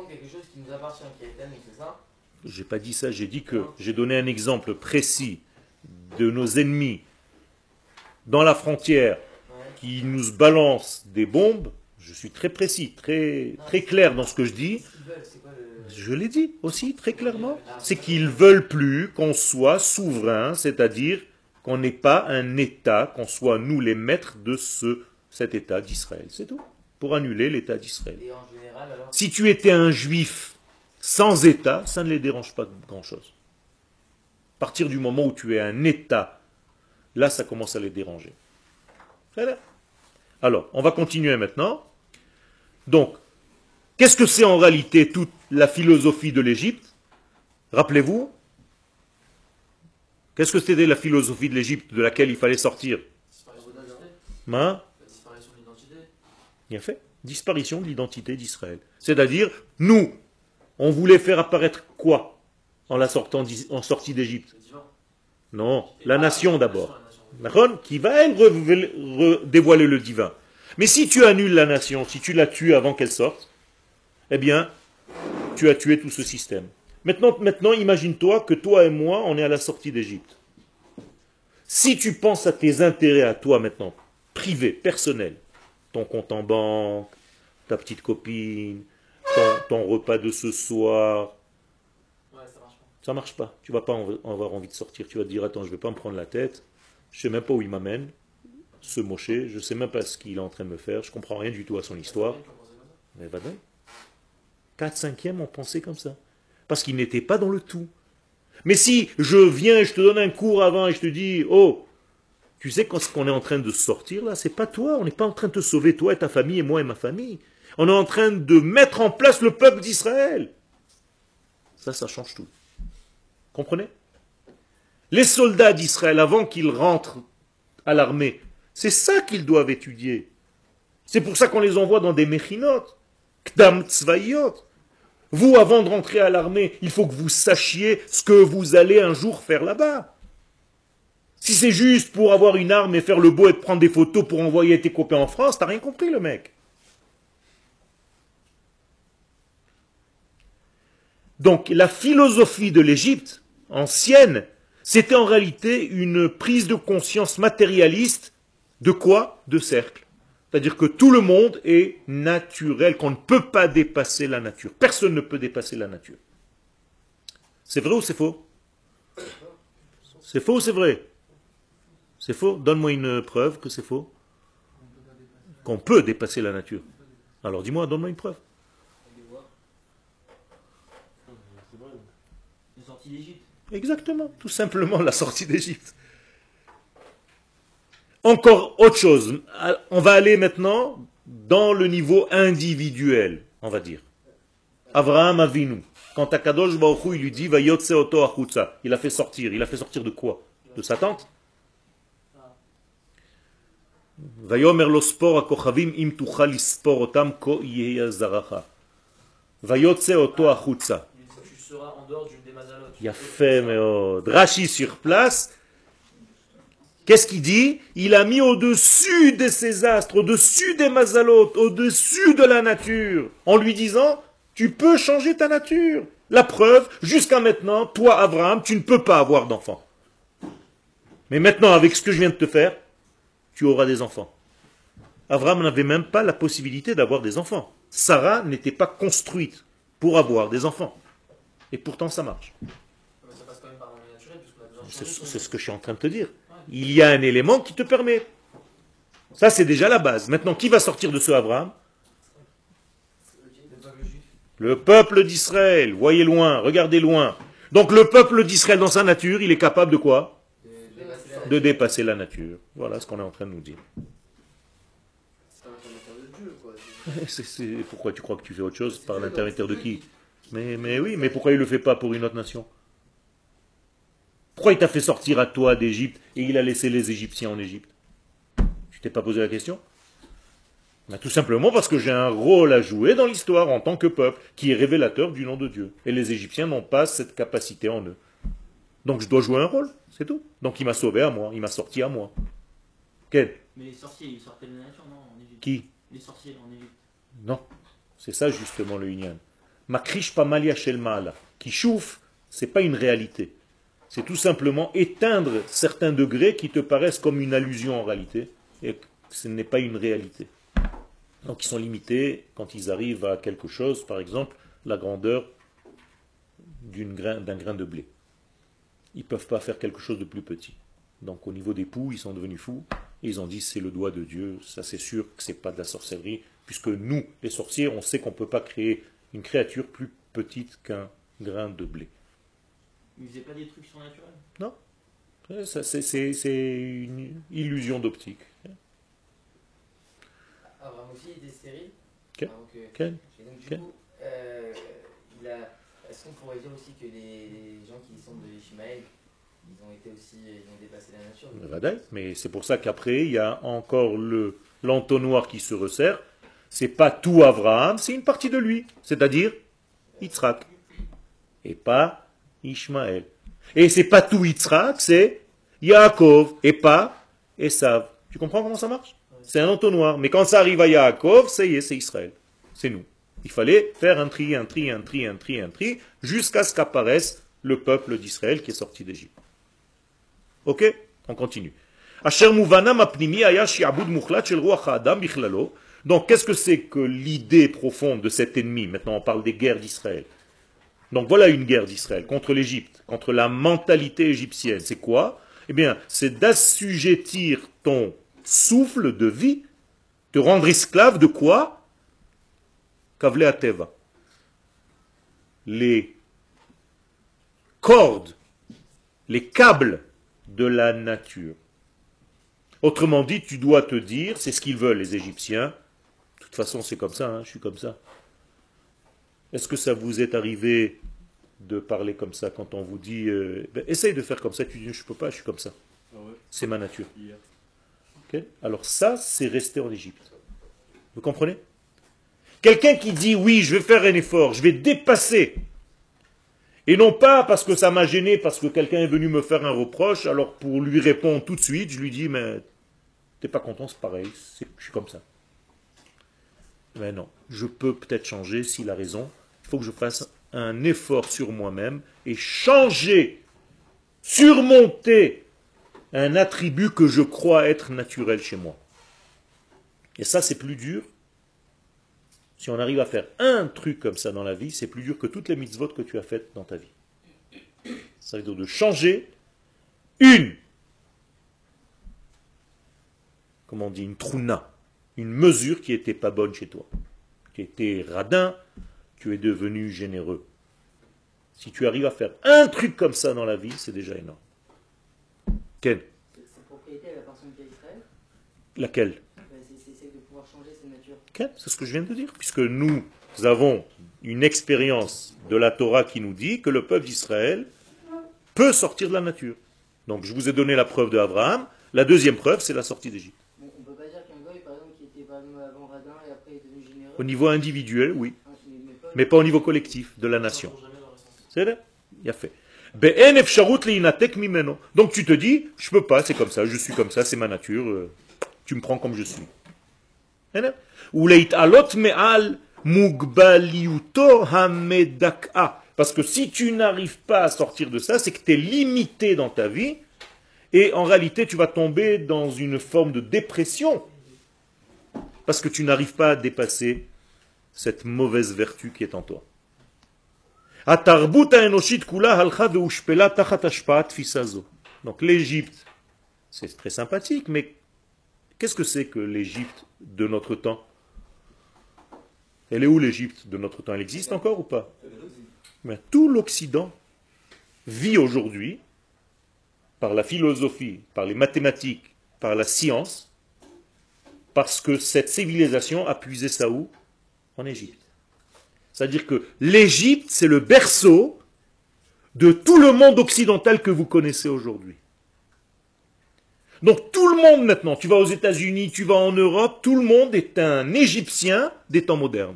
quelque chose qui nous appartient, qui est à nous, c'est ça? J'ai pas dit ça, j'ai dit que j'ai donné un exemple précis de nos ennemis dans la frontière Ouais. qui nous balancent des bombes. Je suis très précis, très clair dans ce que je dis. Qu'est-ce qu'ils veulent? C'est quoi le... Je l'ai dit aussi très clairement. C'est qu'ils veulent plus qu'on soit souverain, c'est-à-dire qu'on n'ait pas un État, qu'on soit nous les maîtres de cet État d'Israël. C'est tout. Pour annuler l'État d'Israël. Et en général, alors... Si tu étais un juif sans État, ça ne les dérange pas grand-chose. À partir du moment où tu es un État, là ça commence à les déranger. Alors, on va continuer maintenant. Donc, qu'est-ce que c'est en réalité toute la philosophie de l'Égypte? Rappelez-vous, qu'est-ce que c'était la philosophie de l'Égypte de laquelle il fallait sortir? Disparition de l'identité. Hein? La disparition de l'identité. Bien fait. Disparition de l'identité d'Israël. C'est-à-dire, nous, on voulait faire apparaître quoi en sortie d'Égypte? Le divin. Non, la nation d'abord. La nation. D'accord? Qui va, elle, dévoiler le divin. Mais si tu annules la nation, si tu la tues avant qu'elle sorte, eh bien, tu as tué tout ce système. Maintenant, imagine-toi que toi et moi, on est à la sortie d'Égypte. Si tu penses à tes intérêts à toi maintenant, privés, personnels, ton compte en banque, ta petite copine, ton repas de ce soir, Ouais, ça marche pas. ça marche pas. Tu vas pas avoir envie de sortir. Tu vas te dire, attends, je vais pas me prendre la tête. Je sais même pas où il m'amène, ce Moshe. Je sais même pas ce qu'il est en train de me faire. Je comprends rien du tout à son histoire. Mais va donc. 4/5 ont pensé comme ça. Parce qu'ils n'étaient pas dans le tout. Mais si je viens, je te donne un cours avant et je te dis, oh, tu sais quand ce qu'on est en train de sortir là, c'est pas toi. On n'est pas en train de te sauver, toi et ta famille et moi et ma famille. On est en train de mettre en place le peuple d'Israël. Ça change tout. Comprenez? Les soldats d'Israël, avant qu'ils rentrent à l'armée, c'est ça qu'ils doivent étudier. C'est pour ça qu'on les envoie dans des méchinot, kdam tzvaïot. Vous, avant de rentrer à l'armée, il faut que vous sachiez ce que vous allez un jour faire là-bas. Si c'est juste pour avoir une arme et faire le beau et te prendre des photos pour envoyer tes copains en France, t'as rien compris, le mec. Donc, la philosophie de l'Égypte ancienne, c'était en réalité une prise de conscience matérialiste de quoi? De cercle. C'est-à-dire que tout le monde est naturel, qu'on ne peut pas dépasser la nature. Personne ne peut dépasser la nature. C'est vrai ou c'est faux? C'est faux ou c'est vrai? C'est faux? Donne-moi une preuve que c'est faux. Qu'on peut dépasser la nature. Alors dis-moi, donne-moi une preuve. Une sortie d'Égypte. Exactement, tout simplement la sortie d'Égypte. Encore autre chose. On va aller maintenant dans le niveau individuel, on va dire. Avraham Avinu. Quand Akadosh Baruch Hu, il lui dit Vayotse oto achutza. Il a fait sortir. Il a fait sortir de quoi? De sa tente. Vayomer lo spor akochavim im tuchal lispor otam ko yeya zaracha. Vayotse oto achutza. Tu seras en dehors d'une des mazalotes. Il a fait Rashi sur place. Qu'est-ce qu'il dit? Il a mis au-dessus de ces astres, au-dessus des mazalotes, au-dessus de la nature, en lui disant, tu peux changer ta nature. La preuve, jusqu'à maintenant, toi, Abraham, tu ne peux pas avoir d'enfants. Mais maintenant, avec ce que je viens de te faire, tu auras des enfants. Abraham n'avait même pas la possibilité d'avoir des enfants. Sarah n'était pas construite pour avoir des enfants. Et pourtant, ça marche. Mais ça passe quand même par un moyen naturel, puisqu'on a besoin de C'est changer. ce que je suis en train de te dire. Il y a un élément qui te permet. Ça, c'est déjà la base. Maintenant, qui va sortir de ce Abraham? Le peuple juif. Le peuple d'Israël. Voyez loin, regardez loin. Donc le peuple d'Israël, dans sa nature, il est capable de quoi? De dépasser la nature. Voilà ce qu'on est en train de nous dire. C'est un intermédiaire de Dieu, quoi. Pourquoi tu crois que tu fais autre chose? Par l'intermédiaire de qui? Mais oui, mais pourquoi il ne le fait pas pour une autre nation? Pourquoi il t'a fait sortir à toi d'Égypte et il a laissé les Égyptiens en Égypte? Tu t'es pas posé la question? Ben, tout simplement parce que j'ai un rôle à jouer dans l'histoire en tant que peuple, qui est révélateur du nom de Dieu. Et les Égyptiens n'ont pas cette capacité en eux. Donc je dois jouer un rôle, c'est tout. Donc il m'a sauvé à moi, il m'a sorti à moi. Quel? Mais les sorciers, ils sortaient de la nature, non, en Égypte? Qui? Les sorciers en Égypte. Non. C'est ça justement le Inyan. Makrish pamalia shel ma'ala. Kishouf, c'est pas une réalité. C'est tout simplement éteindre certains degrés qui te paraissent comme une allusion en réalité, et ce n'est pas une réalité. Donc ils sont limités quand ils arrivent à quelque chose, par exemple la grandeur d'un grain de blé. Ils ne peuvent pas faire quelque chose de plus petit. Donc au niveau des poux, ils sont devenus fous, et ils ont dit c'est le doigt de Dieu, ça c'est sûr que ce n'est pas de la sorcellerie, puisque nous, les sorciers, on sait qu'on ne peut pas créer une créature plus petite qu'un grain de blé. Ils faisaient pas des trucs surnaturels? Non, c'est une illusion d'optique. Abraham aussi était stérile. Ok. Donc, Ken. et donc, du Ken. coup, est-ce qu'on pourrait dire aussi que les gens qui sont de Ishmaël, ils ont dépassé la nature? Mais c'est pour ça qu'après, il y a encore l'entonnoir qui se resserre. C'est pas tout Abraham, c'est une partie de lui, c'est-à-dire Yitzhak, et pas Ishmaël. Et c'est pas tout Yitzhak, c'est Yaakov, et pas Esav. Tu comprends comment ça marche? C'est un entonnoir. Mais quand ça arrive à Yaakov, ça y est, c'est Israël. C'est nous. Il fallait faire un tri, jusqu'à ce qu'apparaisse le peuple d'Israël qui est sorti d'Égypte. Ok? On continue. Donc, qu'est-ce que c'est que l'idée profonde de cet ennemi? Maintenant, on parle des guerres d'Israël. Donc, voilà une guerre d'Israël contre l'Égypte, contre la mentalité égyptienne. C'est quoi? Eh bien, c'est d'assujettir ton souffle de vie, te rendre esclave de quoi? Kavle Ateva. Les cordes, les câbles de la nature. Autrement dit, tu dois te dire, c'est ce qu'ils veulent les Égyptiens, de toute façon c'est comme ça, hein, je suis comme ça. Est-ce que ça vous est arrivé de parler comme ça quand on vous dit, essaye de faire comme ça, tu dis, je ne peux pas, je suis comme ça. C'est ma nature. Okay? Alors ça, c'est resté en Égypte. Vous comprenez? Quelqu'un qui dit, oui, je vais faire un effort, je vais dépasser. Et non pas parce que ça m'a gêné, parce que quelqu'un est venu me faire un reproche, alors pour lui répondre tout de suite, je lui dis, mais t'es pas content, c'est pareil, je suis comme ça. Mais non, je peux peut-être changer s'il a raison. Il faut que je fasse un effort sur moi-même et changer, surmonter un attribut que je crois être naturel chez moi. Et ça, c'est plus dur. Si on arrive à faire un truc comme ça dans la vie, c'est plus dur que toutes les mitzvot que tu as faites dans ta vie. Ça veut dire de changer comment on dit, une trouna, une mesure qui n'était pas bonne chez toi. Tu étais radin, tu es devenu généreux. Si tu arrives à faire un truc comme ça dans la vie, c'est déjà énorme. Quelle? Cette propriété, elle appartient à Israël? Laquelle? C'est de pouvoir changer cette nature. Quelle? C'est ce que je viens de dire. Puisque nous avons une expérience de la Torah qui nous dit que le peuple d'Israël peut sortir de la nature. Donc je vous ai donné la preuve de Abraham. La deuxième preuve, c'est la sortie d'Égypte. On ne peut pas dire qu'un goy, par exemple, qui était avant radin et après est devenu généreux. Au niveau individuel, oui. Mais pas au niveau collectif de la nation. C'est vrai? Il a fait. Donc tu te dis, je peux pas, c'est comme ça, je suis comme ça, c'est ma nature, tu me prends comme je suis. Parce que si tu n'arrives pas à sortir de ça, c'est que tu es limité dans ta vie, et en réalité tu vas tomber dans une forme de dépression, parce que tu n'arrives pas à dépasser cette mauvaise vertu qui est en toi. Donc l'Égypte, c'est très sympathique, mais qu'est-ce que c'est que l'Égypte de notre temps? Elle est où l'Égypte de notre temps? Elle existe encore ou pas? Mais tout l'Occident vit aujourd'hui, par la philosophie, par les mathématiques, par la science, parce que cette civilisation a puisé ça où? En Égypte. C'est-à-dire que l'Égypte, c'est le berceau de tout le monde occidental que vous connaissez aujourd'hui. Donc tout le monde maintenant, tu vas aux États-Unis, tu vas en Europe, tout le monde est un Égyptien des temps modernes.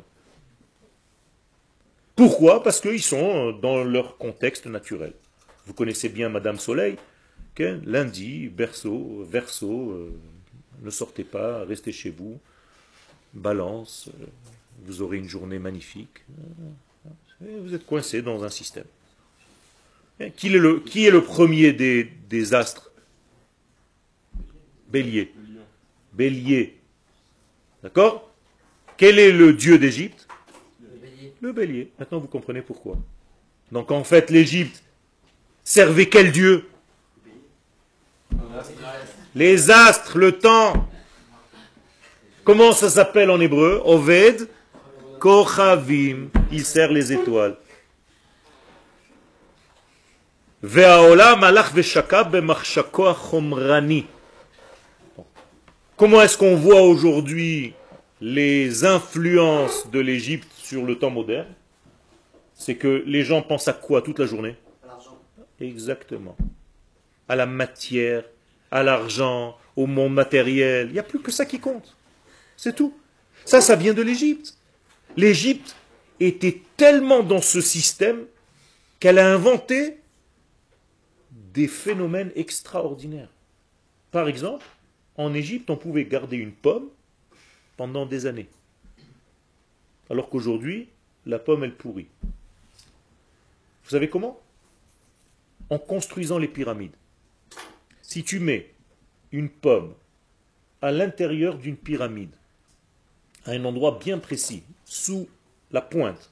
Pourquoi? Parce qu'ils sont dans leur contexte naturel. Vous connaissez bien Madame Soleil, lundi, berceau, verseau, ne sortez pas, restez chez vous, balance, vous aurez une journée magnifique. Et vous êtes coincé dans un système. Qui est le premier des astres? Bélier. Bélier. D'accord? Quel est le dieu d'Égypte? Le bélier. Maintenant, vous comprenez pourquoi. Donc, en fait, l'Égypte servait quel dieu? Les astres, le temps. Comment ça s'appelle en hébreu? Oved Kochavim. Il sert les étoiles. Comment est-ce qu'on voit aujourd'hui les influences de l'Égypte sur le temps moderne? C'est que les gens pensent à quoi toute la journée? À l'argent. Exactement. À la matière, à l'argent, au monde matériel. Il n'y a plus que ça qui compte. C'est tout. Ça vient de l'Égypte. L'Égypte était tellement dans ce système qu'elle a inventé des phénomènes extraordinaires. Par exemple, en Égypte, on pouvait garder une pomme pendant des années. Alors qu'aujourd'hui, la pomme, elle pourrit. Vous savez comment? En construisant les pyramides. Si tu mets une pomme à l'intérieur d'une pyramide, à un endroit bien précis, sous la pointe,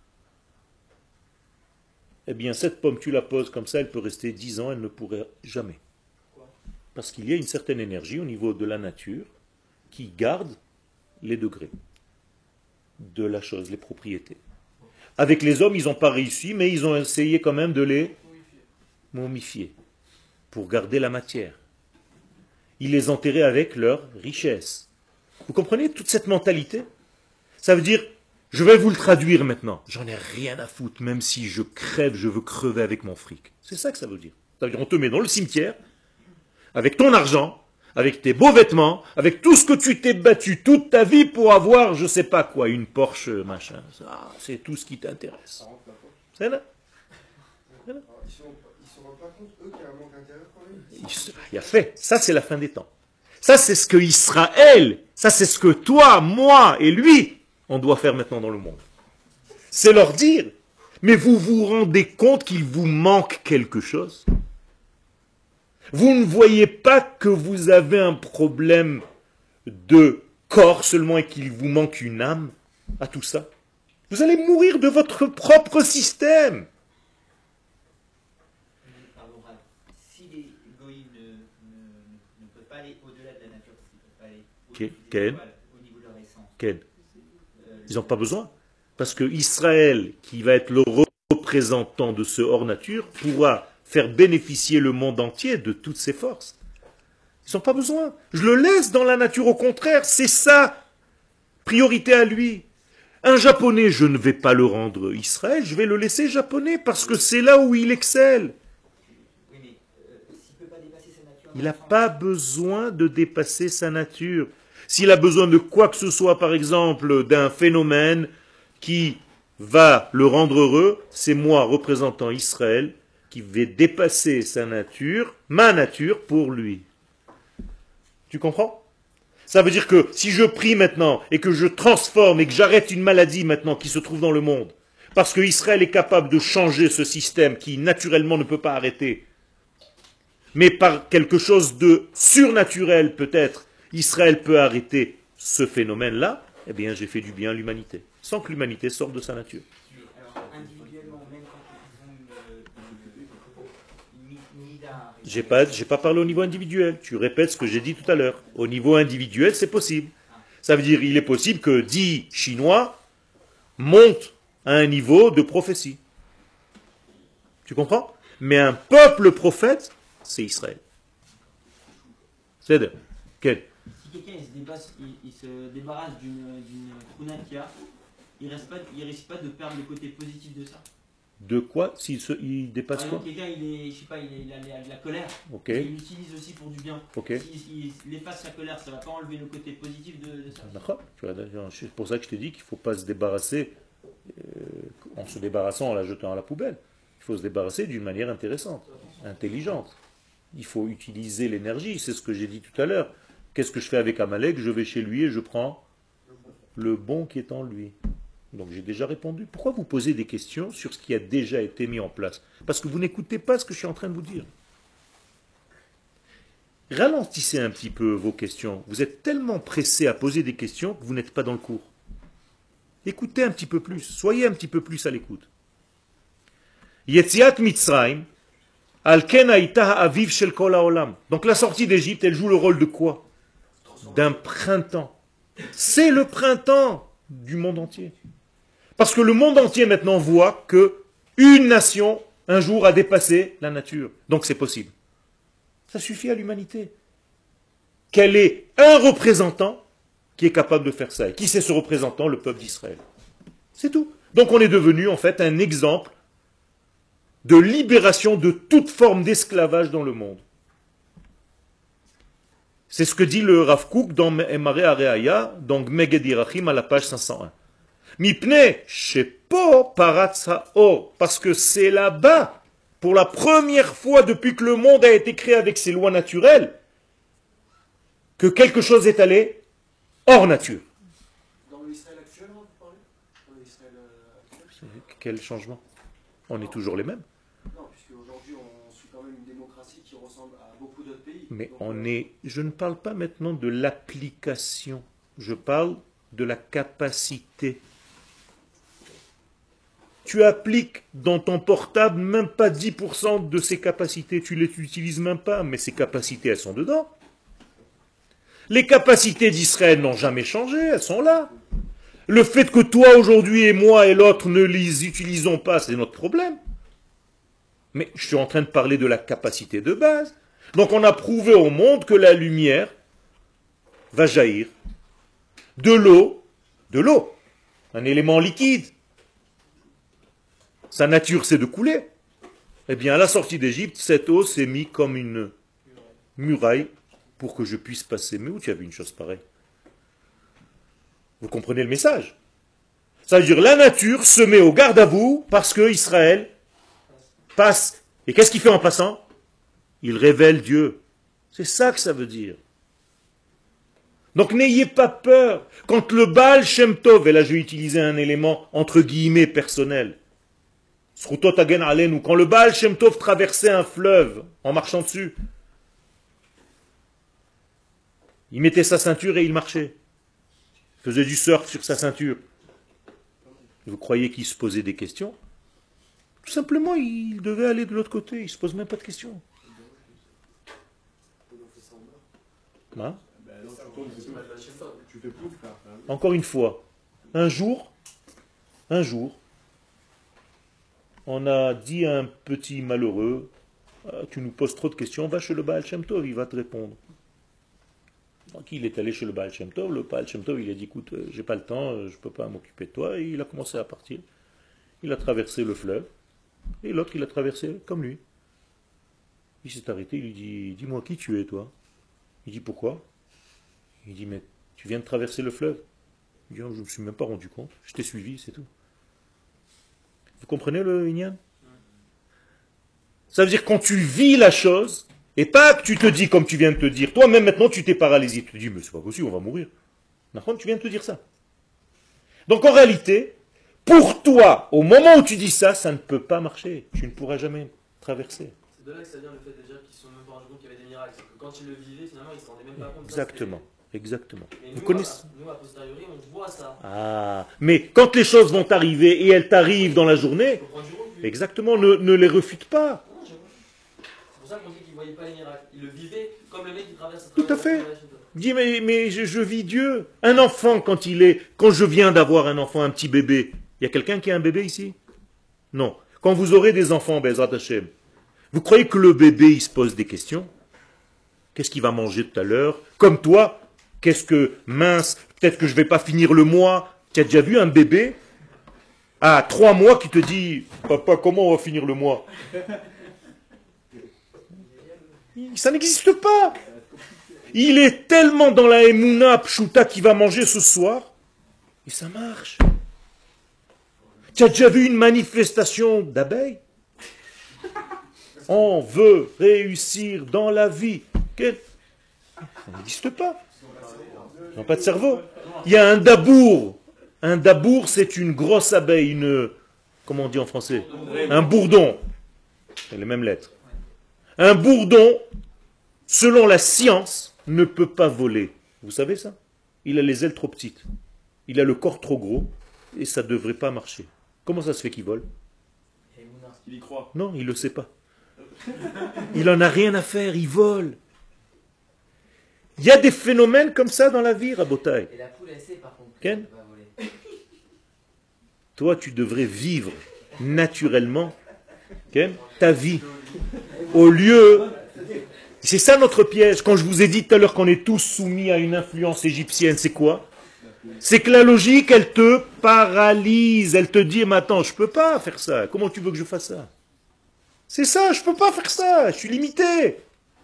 eh bien cette pomme, tu la poses comme ça, elle peut rester 10 ans, elle ne pourrait jamais. Parce qu'il y a une certaine énergie au niveau de la nature qui garde les degrés de la chose, les propriétés. Avec les hommes, ils n'ont pas réussi, mais ils ont essayé quand même de les momifier pour garder la matière. Ils les enterraient avec leur richesse. Vous comprenez toute cette mentalité? Ça veut dire, je vais vous le traduire maintenant. J'en ai rien à foutre, même si je crève, je veux crever avec mon fric. C'est ça que ça veut dire. Ça veut dire, on te met dans le cimetière, avec ton argent, avec tes beaux vêtements, avec tout ce que tu t'es battu toute ta vie pour avoir, je sais pas quoi, une Porsche, machin. Ça, c'est tout ce qui t'intéresse. C'est là. Ils ne se rendent pas compte, eux, qu'il y a un manque d'intérêt pour lui. Il a fait. Ça, c'est la fin des temps. Ça, c'est ce que Israël, ça, c'est ce que toi, moi et lui, on doit faire maintenant dans le monde. C'est leur dire, mais vous vous rendez compte qu'il vous manque quelque chose? Vous ne voyez pas que vous avez un problème de corps seulement et qu'il vous manque une âme à tout ça? Vous allez mourir de votre propre système. Si les goïms ne peuvent pas aller au-delà de la nature, parce qu'ils ne peuvent pas aller au niveau de leur essence. Ils n'ont pas besoin. Parce que Israël, qui va être le représentant de ce hors-nature, pourra faire bénéficier le monde entier de toutes ses forces. Ils n'ont pas besoin. Je le laisse dans la nature, au contraire, c'est ça. Priorité à lui. Un japonais, je ne vais pas le rendre Israël, je vais le laisser japonais, parce que c'est là où il excelle. Il n'a pas besoin de dépasser sa nature. S'il a besoin de quoi que ce soit, par exemple, d'un phénomène qui va le rendre heureux, c'est moi, représentant Israël, qui vais dépasser sa nature, ma nature, pour lui. Tu comprends? Ça veut dire que si je prie maintenant et que je transforme et que j'arrête une maladie maintenant qui se trouve dans le monde, parce que Israël est capable de changer ce système qui naturellement ne peut pas arrêter, mais par quelque chose de surnaturel peut-être, Israël peut arrêter ce phénomène-là, eh bien j'ai fait du bien à l'humanité, sans que l'humanité sorte de sa nature. Alors, individuellement, même quand ils ont une nida... J'ai pas parlé au niveau individuel, tu répètes ce que j'ai dit tout à l'heure. Au niveau individuel, c'est possible. Ça veut dire il est possible que 10 Chinois montent à un niveau de prophétie. Tu comprends? Mais un peuple prophète, c'est Israël. C'est de quel? Si quelqu'un il se débarrasse d'une Kruna qu'il a, il risque pas de perdre le côté positif de ça. De quoi? Il dépasse Par quoi? exemple, quelqu'un il a de la colère, okay. Il l'utilise aussi pour du bien. Okay. S'il efface sa colère, ça ne va pas enlever le côté positif de ça. D'accord. C'est pour ça que je te dis qu'il ne faut pas se débarrasser en se débarrassant, en la jetant à la poubelle. Il faut se débarrasser d'une manière intéressante, intelligente. Il faut utiliser l'énergie, c'est ce que j'ai dit tout à l'heure. Qu'est-ce que je fais avec Amalek? Je vais chez lui et je prends le bon qui est en lui. Donc j'ai déjà répondu. Pourquoi vous posez des questions sur ce qui a déjà été mis en place? Parce que vous n'écoutez pas ce que je suis en train de vous dire. Ralentissez un petit peu vos questions. Vous êtes tellement pressé à poser des questions que vous n'êtes pas dans le cours. Écoutez un petit peu plus. Soyez un petit peu plus à l'écoute. Yetziat Mitzrayim, Alken Haïta Aviv Shel Kol Haolam. Donc la sortie d'Égypte, elle joue le rôle de quoi? D'un printemps. C'est le printemps du monde entier. Parce que le monde entier maintenant voit que une nation, un jour, a dépassé la nature. Donc c'est possible. Ça suffit à l'humanité. Qu'elle ait un représentant qui est capable de faire ça. Et qui c'est ce représentant? Le peuple d'Israël. C'est tout. Donc on est devenu en fait un exemple de libération de toute forme d'esclavage dans le monde. C'est ce que dit le Rav Kook dans Emare Areaya, dans Gmeged Irachim à la page 501. Mipne shepo paratsa or, parce que c'est là-bas, pour la première fois depuis que le monde a été créé avec ses lois naturelles, que quelque chose est allé hors nature. Dans l'Israël actuel, vous parlez? Dans l'Israël actuel? Quel changement? On est toujours les mêmes. Non, puisque aujourd'hui on suit quand même une démocratie qui ressemble à beaucoup d'autres pays. Mais Donc, je ne parle pas maintenant de l'application, je parle de la capacité. Tu appliques dans ton portable même pas 10% de ses capacités, tu les utilises même pas, mais ces capacités, elles sont dedans. Les capacités d'Israël n'ont jamais changé, elles sont là. Le fait que toi aujourd'hui et moi et l'autre ne les utilisons pas, c'est notre problème. Mais je suis en train de parler de la capacité de base. Donc on a prouvé au monde que la lumière va jaillir de l'eau, un élément liquide. Sa nature, c'est de couler. Eh bien, à la sortie d'Égypte, cette eau s'est mise comme une muraille pour que je puisse passer. Mais où tu as vu une chose pareille? Vous comprenez le message? Ça veut dire la nature se met au garde à vous parce que Israël passe. Et qu'est-ce qu'il fait en passant? Il révèle Dieu. C'est ça que ça veut dire. Donc n'ayez pas peur. Quand le Baal Shem Tov, et là je vais utiliser un élément entre guillemets personnel, quand le Baal Shem Tov traversait un fleuve en marchant dessus, il mettait sa ceinture et il marchait. Il faisait du surf sur sa ceinture. Vous croyez qu'il se posait des questions? Tout simplement, il devait aller de l'autre côté. Il ne se pose même pas de questions. Hein? Encore une fois, un jour, on a dit à un petit malheureux, tu nous poses trop de questions, va chez le Baal Shem Tov, il va te répondre. Donc il est allé chez le Baal Shem Tov, le Baal Shem Tov il a dit, écoute, j'ai pas le temps, je ne peux pas m'occuper de toi, et il a commencé à partir. Il a traversé le fleuve, et l'autre il a traversé comme lui. Il s'est arrêté, il lui dit, dis-moi qui tu es toi? Il dit, pourquoi? Il dit, mais tu viens de traverser le fleuve? Il dit, oh, je ne me suis même pas rendu compte, je t'ai suivi, c'est tout. Vous comprenez le Inyan? Ça veut dire quand tu vis la chose, et pas que tu te dis comme tu viens de te dire, toi-même maintenant tu t'es paralysé, tu te dis, mais c'est pas possible, on va mourir. Tu viens de te dire ça. Donc en réalité, pour toi, au moment où tu dis ça, ça ne peut pas marcher. Tu ne pourras jamais traverser. C'est de là que ça vient le fait déjà qu'ils ne se sont même pas rendus compte qu'il y avait des miracles. C'est que quand ils le vivaient, finalement, ils ne se rendaient même pas compte. Exactement. Exactement. Et vous nous, connaissez... nous, a posteriori, on voit ça. Ah, mais quand les choses vont arriver et elles t'arrivent dans la journée, exactement, ne les refute pas. Non, c'est pour ça qu'on dit qu'ils ne voyaient pas les miracles. Ils le vivaient comme le mec qui traverse. Tout à fait. Dis, mais je vis Dieu. Un enfant, quand je viens d'avoir un enfant, un petit bébé, il y a quelqu'un qui a un bébé ici? Non. Quand vous aurez des enfants, Bezrat Hashem, vous croyez que le bébé, il se pose des questions? Qu'est-ce qu'il va manger tout à l'heure? Comme toi, qu'est-ce que, mince, peut-être que je ne vais pas finir le mois. Tu as déjà vu un bébé à 3 mois qui te dit, papa, comment on va finir le mois? Ça n'existe pas. Il est tellement dans la Emouna Pshuta qu'il va manger ce soir, et ça marche. Tu as déjà vu une manifestation d'abeilles? On veut réussir dans la vie. Ça n'existe pas. Ils n'ont pas de cerveau. Il y a un dabour Un dabour, c'est une grosse abeille, comment on dit en français? Un bourdon. C'est les mêmes lettres. Un bourdon, selon la science, ne peut pas voler. Vous savez ça? Il a les ailes trop petites. Il a le corps trop gros et ça ne devrait pas marcher. Comment ça se fait qu'il vole? Il y croit. Non, il ne le sait pas. Il n'en a rien à faire, il vole. Il y a des phénomènes comme ça dans la vie, Rabotai. Et la poule, elle sait par contre Ken? qu'elle va voler. Toi, tu devrais vivre naturellement, Ken, ta vie. Au lieu... C'est ça notre piège. Quand je vous ai dit tout à l'heure qu'on est tous soumis à une influence égyptienne, c'est quoi? C'est que la logique, elle te paralyse. Elle te dit, mais attends, je ne peux pas faire ça. Comment tu veux que je fasse ça? C'est ça, je ne peux pas faire ça. Je suis limité.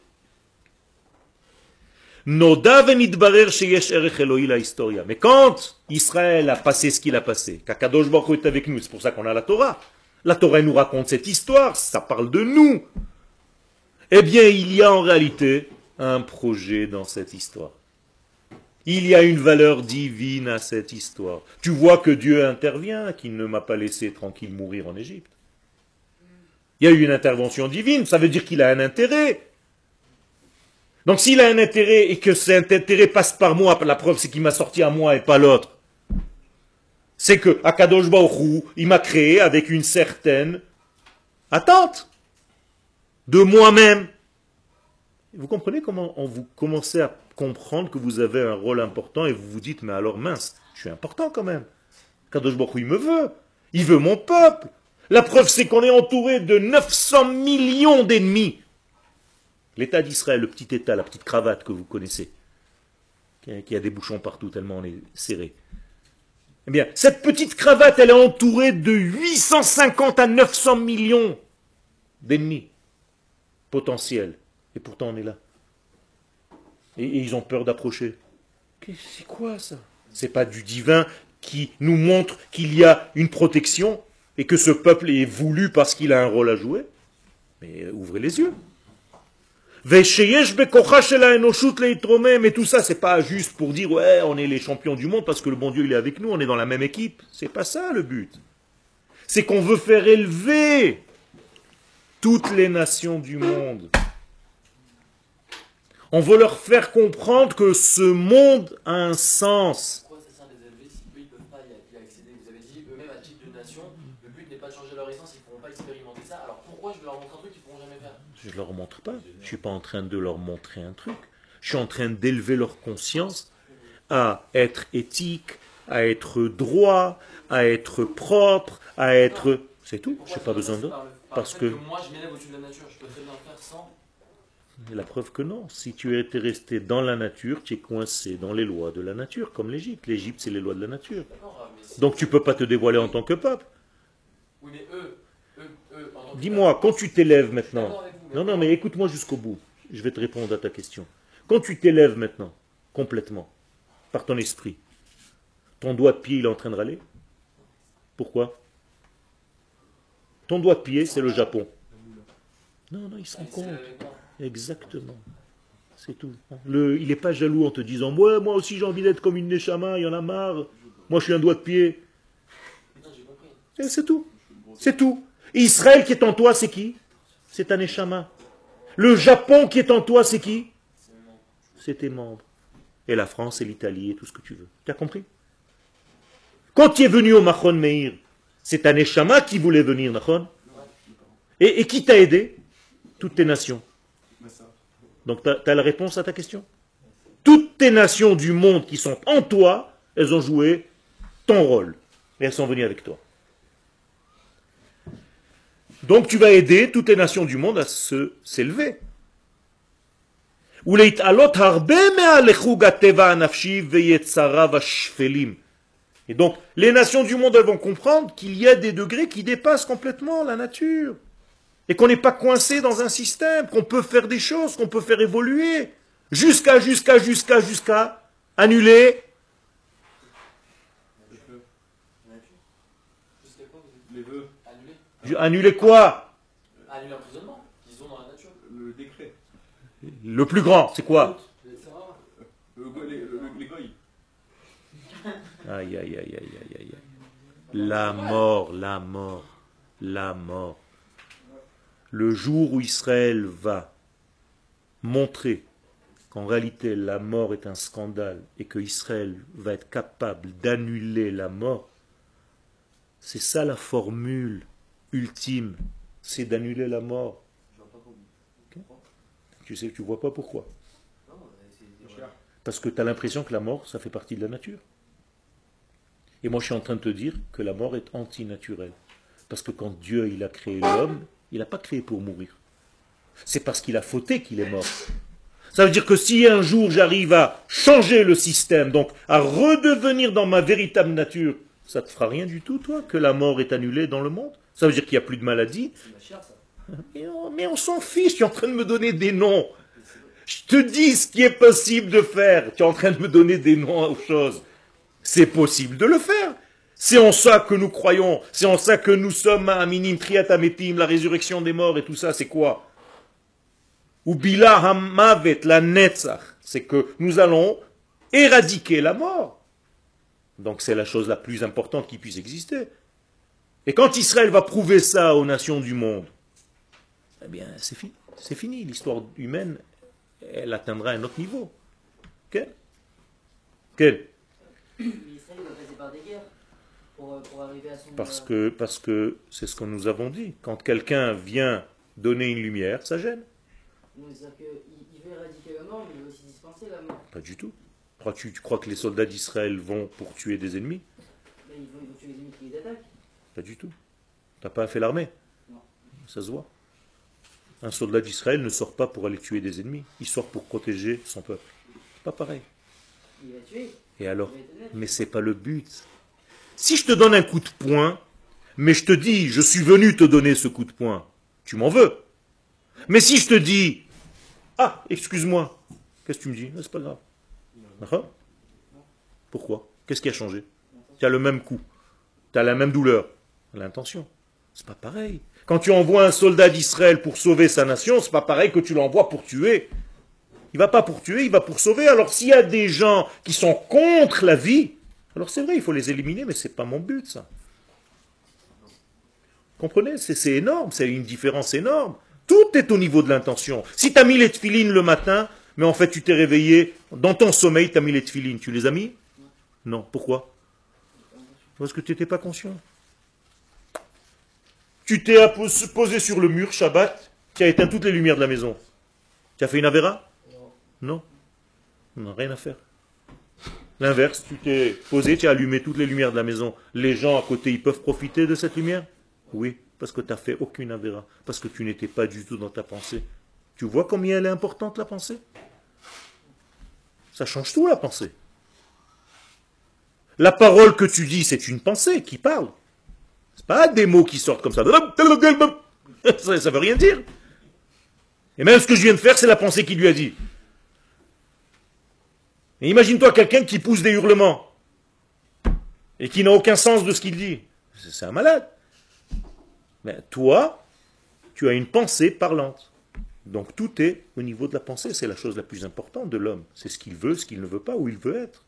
Mais quand Israël a passé ce qu'il a passé, qu'Akadosh Baruch Hu est avec nous, c'est pour ça qu'on a la Torah. La Torah nous raconte cette histoire, ça parle de nous. Eh bien, il y a en réalité un projet dans cette histoire. Il y a une valeur divine à cette histoire. Tu vois que Dieu intervient, qu'il ne m'a pas laissé tranquille mourir en Égypte. Il y a eu une intervention divine, ça veut dire qu'il a un intérêt. Donc s'il a un intérêt et que cet intérêt passe par moi, la preuve c'est qu'il m'a sorti à moi et pas l'autre. C'est que Akadosh Baruch Hu, il m'a créé avec une certaine attente de moi-même. Vous comprenez comment vous commencez à comprendre que vous avez un rôle important et vous vous dites, mais alors mince, je suis important quand même. Akadosh Baruch Hu, il veut mon peuple. La preuve c'est qu'on est entouré de 900 millions d'ennemis. L'État d'Israël, le petit État, la petite cravate que vous connaissez, qui a des bouchons partout tellement on est serré. Eh bien, cette petite cravate, elle est entourée de 850 à 900 millions d'ennemis potentiels. Et pourtant, on est là. Et ils ont peur d'approcher. C'est quoi ça? C'est pas du divin qui nous montre qu'il y a une protection et que ce peuple est voulu parce qu'il a un rôle à jouer? Mais ouvrez les yeux. Mais tout ça, c'est pas juste pour dire ouais, on est les champions du monde parce que le bon Dieu il est avec nous, on est dans la même équipe. C'est pas ça le but. C'est qu'on veut faire élever toutes les nations du monde. On veut leur faire comprendre que ce monde a un sens. Pourquoi ça sert de les élever si eux ils ne peuvent pas y accéder? Vous avez dit eux-mêmes à titre de nation, le but n'est pas de changer leur essence, ils ne pourront pas expérimenter ça. Alors pourquoi je vais leur montrer un truc qu'ils ne pourront jamais faire? Je ne leur montre pas. Je ne suis pas en train de leur montrer un truc. Je suis en train d'élever leur conscience à être éthique, à être droit, à être propre, à être... C'est tout. Je n'ai pas besoin d'autre. Parce que... Moi, je m'élève au-dessus de la nature. Je peux très bien le faire sans... La preuve que non. Si tu étais resté dans la nature, tu es coincé dans les lois de la nature, comme l'Égypte. L'Égypte, c'est les lois de la nature. Donc tu ne peux pas te dévoiler en tant que peuple. Oui, mais eux, dis-moi, quand tu t'élèves maintenant... Non, mais écoute-moi jusqu'au bout. Je vais te répondre à ta question. Quand tu t'élèves maintenant, complètement, par ton esprit, ton doigt de pied, il est en train de râler. Pourquoi? Ton doigt de pied, c'est le Japon. Non, il se rend compte. Exactement. C'est tout. Il n'est pas jaloux en te disant ouais, moi aussi j'ai envie d'être comme une Neshama, il y en a marre. Moi je suis un doigt de pied. Et c'est tout. C'est tout. Israël qui est en toi, c'est qui? C'est un Neshama. Le Japon qui est en toi, c'est qui? C'est tes membres. Et la France et l'Italie et tout ce que tu veux. Tu as compris? Quand tu es venu au Machon Meir, c'est un Neshama qui voulait venir, Nachon. Et qui t'a aidé? Toutes tes nations. Donc tu as la réponse à ta question? Toutes tes nations du monde qui sont en toi, elles ont joué ton rôle. Et elles sont venues avec toi. Donc tu vas aider toutes les nations du monde à s'élever. Et donc les nations du monde elles vont comprendre qu'il y a des degrés qui dépassent complètement la nature. Et qu'on n'est pas coincé dans un système, qu'on peut faire des choses, qu'on peut faire évoluer, jusqu'à annuler les vœux. Annuler quoi? Annuler l'emprisonnement qu'ils ont dans la nature. Le décret. Le plus grand, c'est quoi? Les goy. Aïe, aïe, aïe, aïe, aïe, aïe. La mort, la mort, la mort. Le jour où Israël va montrer qu'en réalité la mort est un scandale et que Israël va être capable d'annuler la mort, c'est ça la formule ultime, c'est d'annuler la mort. Je vois pas comment. Okay. Tu sais que tu vois pas pourquoi. Non, Parce que tu as l'impression que la mort, ça fait partie de la nature. Et moi je suis en train de te dire que la mort est antinaturelle. Parce que quand Dieu il a créé l'homme, il n'a pas créé pour mourir. C'est parce qu'il a fauté qu'il est mort. Ça veut dire que si un jour j'arrive à changer le système, donc à redevenir dans ma véritable nature, ça te fera rien du tout, toi, que la mort est annulée dans le monde. Ça veut dire qu'il n'y a plus de maladie. c'est ma chère, ça. Mais on s'en fiche, tu es en train de me donner des noms. Je te dis ce qui est possible de faire. Tu es en train de me donner des noms aux choses. C'est possible de le faire. C'est en ça que nous croyons. C'est en ça que nous sommes à Aminim Triatametim, la résurrection des morts et tout ça, c'est quoi? Ou Bila Hamavet, la Netzach. C'est que nous allons éradiquer la mort. Donc c'est la chose la plus importante qui puisse exister. Et quand Israël va prouver ça aux nations du monde, eh bien c'est fini. C'est fini. L'histoire humaine, elle atteindra un autre niveau. Quel? Mais Israël doit passer par des guerres pour arriver à son... Parce que c'est ce que nous avons dit. Quand quelqu'un vient donner une lumière, ça gêne. C'est-à-dire qu'il veut éradiquer la mort, mais il veut aussi dispenser la mort. Pas du tout. Tu crois que les soldats d'Israël vont pour tuer des ennemis? Mais ils vont tuer les ennemis qui les attaquent. Pas du tout. T'as pas fait l'armée? Non. Ça se voit. Un soldat d'Israël ne sort pas pour aller tuer des ennemis. Il sort pour protéger son peuple. C'est pas pareil. Il va tuer. Et alors? Il va être honnête. Mais c'est pas le but. Si je te donne un coup de poing, mais je te dis, je suis venu te donner ce coup de poing, tu m'en veux. Mais si je te dis, ah, excuse-moi, qu'est-ce que tu me dis? C'est pas grave. D'accord? Pourquoi? Qu'est-ce qui a changé? Tu as le même coup. Tu as la même douleur. L'intention. C'est pas pareil. Quand tu envoies un soldat d'Israël pour sauver sa nation, c'est pas pareil que tu l'envoies pour tuer. Il va pas pour tuer, il va pour sauver. Alors s'il y a des gens qui sont contre la vie, alors c'est vrai, il faut les éliminer, mais c'est pas mon but, ça. Comprenez? C'est énorme, c'est une différence énorme. Tout est au niveau de l'intention. Si tu as mis les tefilines le matin, mais en fait tu t'es réveillé, dans ton sommeil, tu as mis les tefilines, tu les as mis? Non. Pourquoi? Parce que tu n'étais pas conscient. Tu t'es posé sur le mur, Shabbat, tu as éteint toutes les lumières de la maison. Tu as fait une avéra? Non. Non, rien à faire. L'inverse, tu t'es posé, tu as allumé toutes les lumières de la maison. Les gens à côté, ils peuvent profiter de cette lumière? Oui, parce que tu n'as fait aucune avéra. Parce que tu n'étais pas du tout dans ta pensée. Tu vois combien elle est importante, la pensée? Ça change tout, la pensée. La parole que tu dis, c'est une pensée qui parle. C'est pas des mots qui sortent comme ça. Ça veut rien dire. Et même ce que je viens de faire, c'est la pensée qui lui a dit. Et imagine-toi quelqu'un qui pousse des hurlements et qui n'a aucun sens de ce qu'il dit. C'est un malade. Mais toi, tu as une pensée parlante. Donc tout est au niveau de la pensée. C'est la chose la plus importante de l'homme. C'est ce qu'il veut, ce qu'il ne veut pas, où il veut être.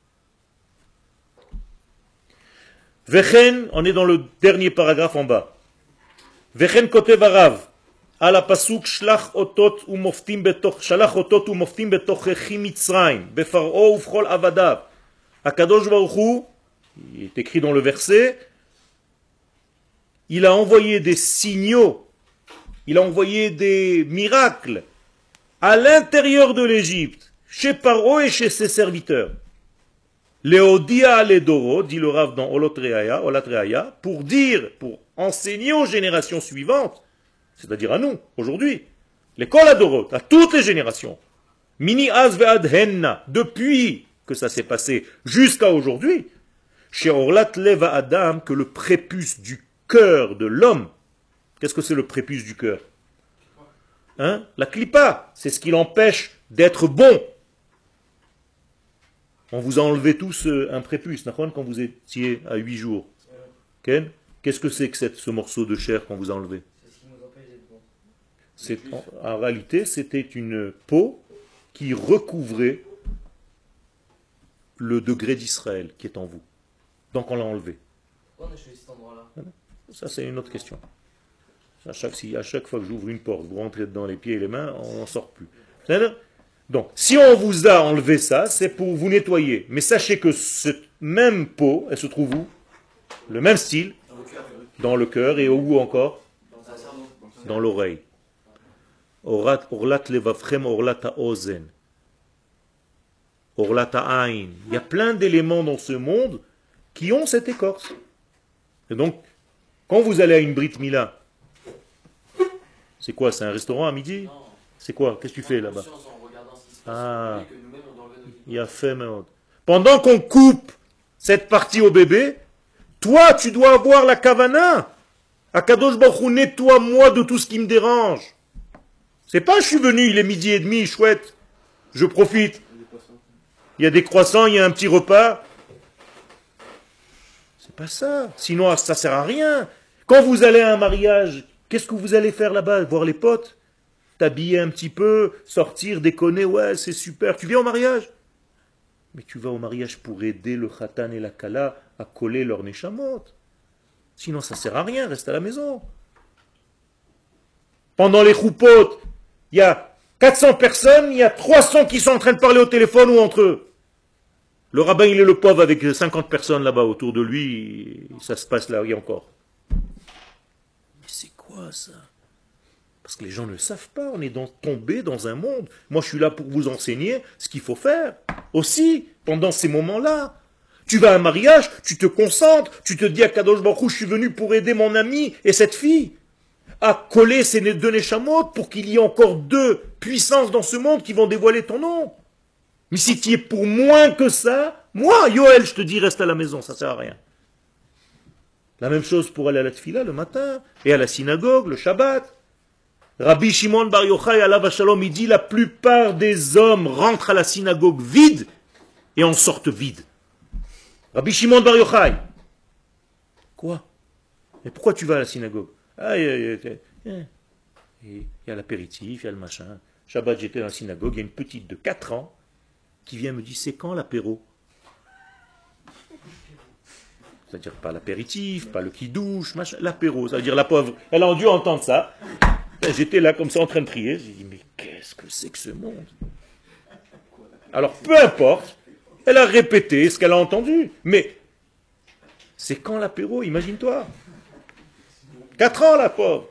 Vechen, on est dans le dernier paragraphe en bas. Vechen kotev Harav. על הפסוק שלח אותות ומופתים בתוך שלח אותות ומופתים בתוככי מצרים בפרעה ובכל עבדיו. הקדוש ברוך הוא, il est écrit dans le verset, il a envoyé des signaux, il a envoyé des miracles à l'intérieur de l'Égypte, chez Paro et chez ses serviteurs. Léodia Ledoro, dit le Rav dans Olat Reaya, pour dire, pour enseigner aux générations suivantes, c'est-à-dire à nous, aujourd'hui, les Kol Adorot, à toutes les générations, Mini Az ve'ad Henna, depuis que ça s'est passé jusqu'à aujourd'hui, chez Orlat Leva Adam, que le prépuce du cœur de l'homme, qu'est-ce que c'est le prépuce du cœur? Hein? La clipa, c'est ce qui l'empêche d'être bon. On vous a enlevé tous un prépuce, quand vous étiez à 8 jours. Qu'est-ce que c'est que ce morceau de chair qu'on vous a enlevé? En réalité, c'était une peau qui recouvrait le degré d'Israël qui est en vous. Donc on l'a enlevé. Pourquoi on a choisi cet endroit-là? Ça, c'est une autre question. À chaque fois que j'ouvre une porte, vous rentrez dedans les pieds et les mains, on n'en sort plus. Donc, si on vous a enlevé ça, c'est pour vous nettoyer. Mais sachez que cette même peau, elle se trouve où? Le même style, dans le cœur et où encore? Dans l'oreille. Orlat levavchem orlat ha'ozen. Orlat ha'ain. Il y a plein d'éléments dans ce monde qui ont cette écorce. Et donc, quand vous allez à une Brit Mila, c'est quoi? C'est un restaurant à midi? C'est quoi? Qu'est-ce que tu fais là-bas? Ah, il y a fait. Pendant qu'on coupe cette partie au bébé, toi, tu dois avoir la kavana. Akadosh Baruch Hu, nettoie-moi de tout ce qui me dérange. C'est pas je suis venu, il est midi et demi, chouette, je profite. Il y a des croissants, il y a un petit repas. C'est pas ça. Sinon, ça sert à rien. Quand vous allez à un mariage, qu'est-ce que vous allez faire là-bas? Voir les potes? T'habiller un petit peu, sortir, déconner, ouais, c'est super. Tu viens au mariage? Mais tu vas au mariage pour aider le khatan et la kala à coller leur neshamot. Sinon, ça sert à rien, reste à la maison. Pendant les choupotes, il y a 400 personnes, il y a 300 qui sont en train de parler au téléphone ou entre eux. Le rabbin, il est le pauvre avec 50 personnes là-bas autour de lui, ça se passe là, il y a encore. Mais c'est quoi ça? Parce que les gens ne le savent pas, on est tombé dans un monde. Moi, je suis là pour vous enseigner ce qu'il faut faire. Aussi, pendant ces moments-là. Tu vas à un mariage, tu te concentres, tu te dis à Kadosh Baruch Hu, je suis venu pour aider mon ami et cette fille à coller ces deux neshamot pour qu'il y ait encore deux puissances dans ce monde qui vont dévoiler ton nom. Mais si tu es pour moins que ça, moi, Yoel, je te dis, reste à la maison, ça ne sert à rien. La même chose pour aller à la tefila le matin et à la synagogue le Shabbat. Rabbi Shimon Bar Yochai, alav hashalom, il dit la plupart des hommes rentrent à la synagogue vide et en sortent vide. Rabbi Shimon Bar Yochai. Quoi? Mais pourquoi tu vas à la synagogue? Ah, il y a l'apéritif, il y a le machin. Shabbat, j'étais dans la synagogue, il y a une petite de 4 ans qui vient me dire, c'est quand l'apéro? C'est-à-dire pas l'apéritif, pas le kidouche, machin, l'apéro. C'est-à-dire la pauvre, elle a dû entendre ça. J'étais là comme ça en train de prier. J'ai dit, mais qu'est-ce que c'est que ce monde? Alors, peu importe, elle a répété ce qu'elle a entendu. Mais c'est quand l'apéro, imagine-toi. 4 ans, la pauvre.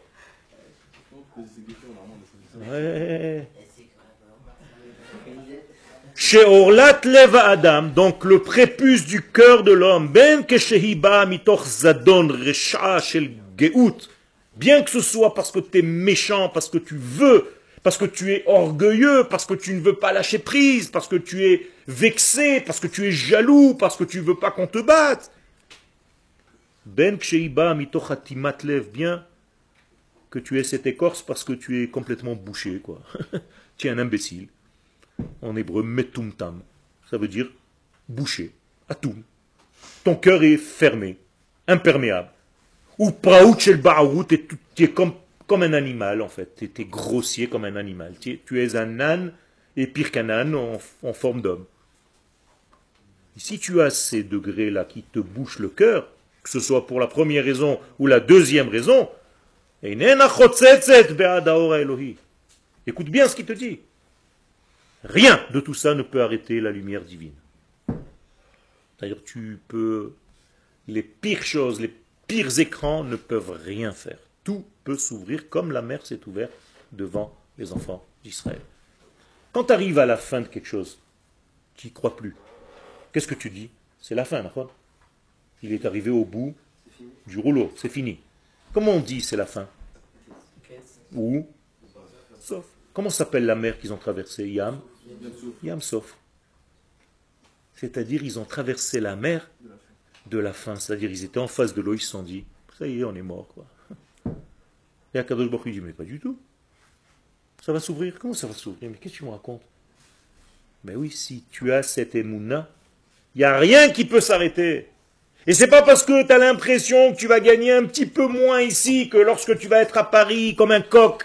Ouais. Chez Orlat Leva Adam, donc le prépuce du cœur de l'homme, ben que shehiba mitoch zadon resha shel geut, bien que ce soit parce que tu es méchant, parce que tu veux, parce que tu es orgueilleux, parce que tu ne veux pas lâcher prise, parce que tu es vexé, parce que tu es jaloux, parce que tu ne veux pas qu'on te batte. Ben kshehiba mitoch atimat lev, bien que tu aies cette écorce parce que tu es complètement bouché, quoi. Tu es un imbécile. En hébreu, metumtam, ça veut dire bouché, atum. Ton cœur est fermé, imperméable. Ou praout shel ba'arut, tu es comme un animal en fait, tu es grossier comme un animal. Tu es un âne, et pire qu'un âne, en forme d'homme. Si tu as ces degrés-là qui te bouchent le cœur, que ce soit pour la première raison ou la deuxième raison, écoute bien ce qu'il te dit. Rien de tout ça ne peut arrêter la lumière divine. C'est-à-dire les pires choses, les pires écrans ne peuvent rien faire. Tout peut s'ouvrir comme la mer s'est ouverte devant les enfants d'Israël. Quand tu arrives à la fin de quelque chose, tu n'y crois plus. Qu'est-ce que tu dis? C'est la fin, d'accord? Il est arrivé au bout du rouleau, c'est fini. Comment on dit c'est la fin? Ou sauf. Comment s'appelle la mer qu'ils ont traversée? Yam? Yam Sof. C'est-à-dire ils ont traversé la mer de la fin. C'est-à-dire ils étaient en face de l'eau, ils se sont dit, ça y est, on est mort, quoi. Et Akadosh Baruch Hu dit, mais pas du tout. Ça va s'ouvrir? Comment ça va s'ouvrir? Mais qu'est-ce que tu me racontes? Ben oui, si tu as cette émouna, il n'y a rien qui peut s'arrêter. Et c'est pas parce que tu as l'impression que tu vas gagner un petit peu moins ici que lorsque tu vas être à Paris comme un coq,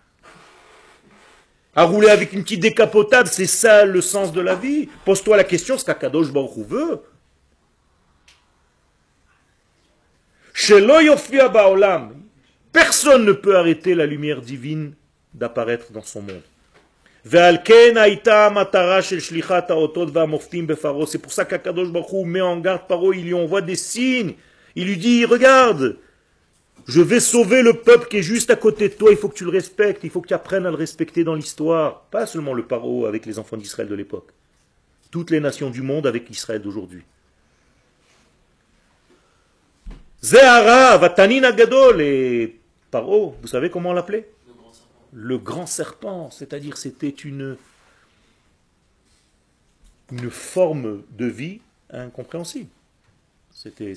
à rouler avec une petite décapotable, c'est ça le sens de la vie. Pose-toi la question, ce qu'Akadosh Baruch Hu veut. Shelo yofia ba'olam. Personne ne peut arrêter la lumière divine d'apparaître dans son monde. C'est pour ça qu'Akadosh Baruch Hu met en garde Paro, il lui envoie des signes. Il lui dit, regarde, je vais sauver le peuple qui est juste à côté de toi, il faut que tu le respectes, il faut que tu apprennes à le respecter dans l'histoire. Pas seulement le Paro avec les enfants d'Israël de l'époque. Toutes les nations du monde avec Israël d'aujourd'hui. Zehara, Vatanina Gadol, et Paro, vous savez comment on l'appelait? Le grand serpent, c'est-à-dire c'était une forme de vie incompréhensible. C'était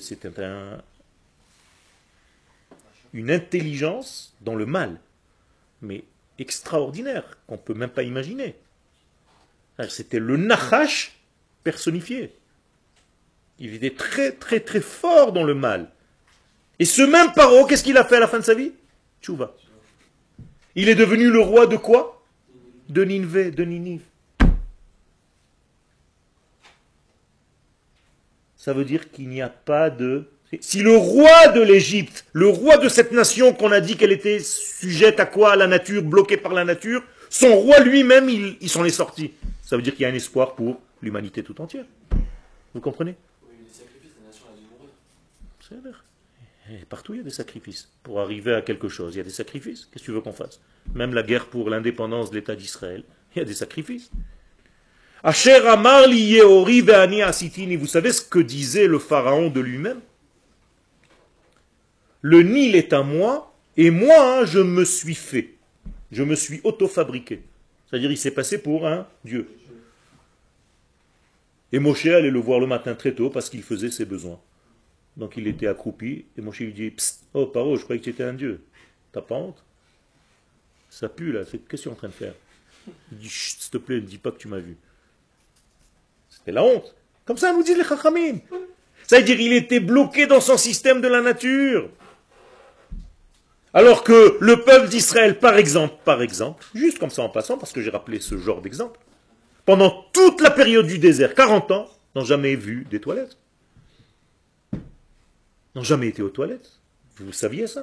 une intelligence dans le mal, mais extraordinaire, qu'on ne peut même pas imaginer. C'était le Nachash personnifié. Il était très très très fort dans le mal. Et ce même Paro, qu'est-ce qu'il a fait à la fin de sa vie? Tchouva. Il est devenu le roi de quoi? De Ninvé, de Ninive. Ça veut dire qu'il n'y a pas de... Si le roi de l'Égypte, le roi de cette nation qu'on a dit qu'elle était sujette à quoi? À la nature, bloquée par la nature, son roi lui-même, il s'en est sorti. Ça veut dire qu'il y a un espoir pour l'humanité tout entière. Vous comprenez? Oui, les sacrifices, la nation a dû mourir. C'est vrai. Et partout, il y a des sacrifices. Pour arriver à quelque chose, il y a des sacrifices. Qu'est-ce que tu veux qu'on fasse? Même la guerre pour l'indépendance de l'État d'Israël, il y a des sacrifices. Asher amar li Yeori ve'ani asitini. Vous savez ce que disait le pharaon de lui-même? Le Nil est à moi, et moi, je me suis fait. Je me suis auto-fabriqué. C'est-à-dire, il s'est passé pour un Dieu. Et Moshe allait le voir le matin très tôt parce qu'il faisait ses besoins. Donc il était accroupi, et Moshe lui dit, Psst, oh Paro, je croyais que tu étais un dieu. T'as pas honte? Ça pue là, qu'est-ce que tu es en train de faire? Il dit, chut, s'il te plaît, ne dis pas que tu m'as vu. C'était la honte. Comme ça nous disent les Chachamim. Ça veut dire il était bloqué dans son système de la nature. Alors que le peuple d'Israël, par exemple, juste comme ça en passant, parce que j'ai rappelé ce genre d'exemple, pendant toute la période du désert, 40 ans, n'ont jamais vu des toilettes. N'ont jamais été aux toilettes. Vous saviez ça?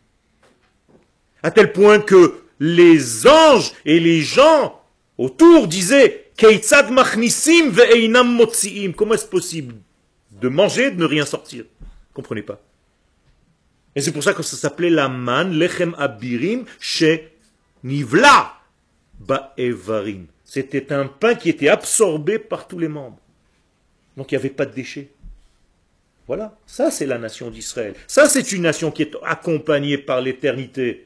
À tel point que les anges et les gens autour disaient Keitzad machnisim ve'einam motziim. Comment est-ce possible de manger, de ne rien sortir? Comprenez pas. Et c'est pour ça que ça s'appelait la man, lechem abirim, chez nivla ba'evarim. C'était un pain qui était absorbé par tous les membres. Donc il n'y avait pas de déchets. Voilà, ça c'est la nation d'Israël. Ça c'est une nation qui est accompagnée par l'éternité.